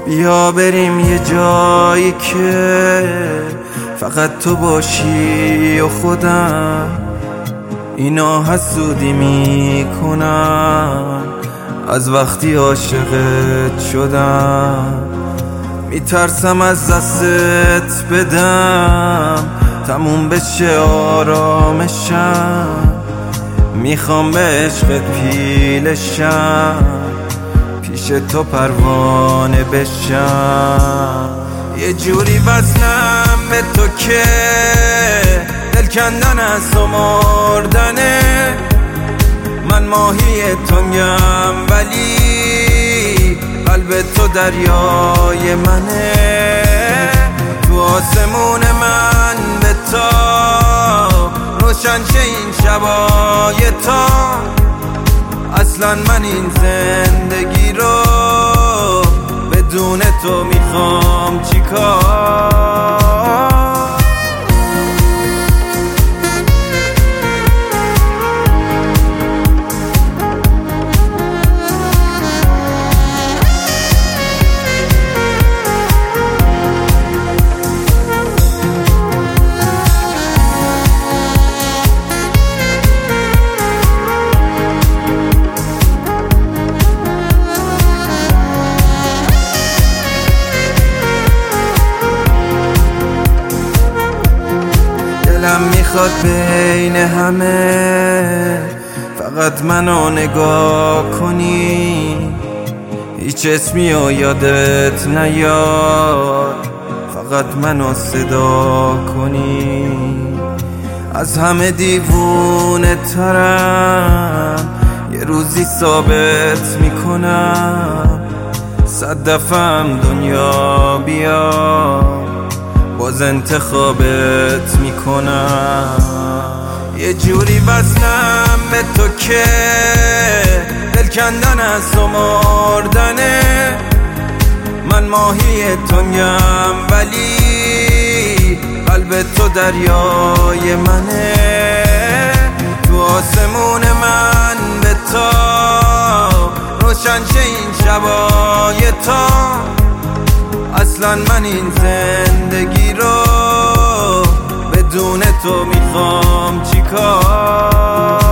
بیا بریم یه جایی که فقط تو باشی و خودم. اینا حسودی میکنن از وقتی عاشقت شدم. میترسم از دستت بدم تموم بشه آرامشم. میخوام به عشقت پیلشم، پیش تو پروانه بشم. یه جوری وصلم به تو که دل کندن از تو مردنه. من ماهی تنگم ولی قلب تو دریای منه. تو آسمون من به تا روشن شه این شبای تا. اصلا من این زندگی رو بدون تو میخوام چیکار. دلم میخواد بین همه فقط منو نگاه کنی. هیچ اسمی و یادت نیاد، فقط منو صدا کنی. از همه دیوونه ترم، یه روزی ثابت میکنم. 100 دفعه هم دنیا بیا باز انتخابت میکنم. یه جوری وصلم به تو که دل کندن از تو مردنه. من ماهی تنگم ولی قلب تو دریای منه. تو آسمون من به تا روشن شه این شبای تا. اصلا من این زندگی رو بدون تو میخوام چیکار.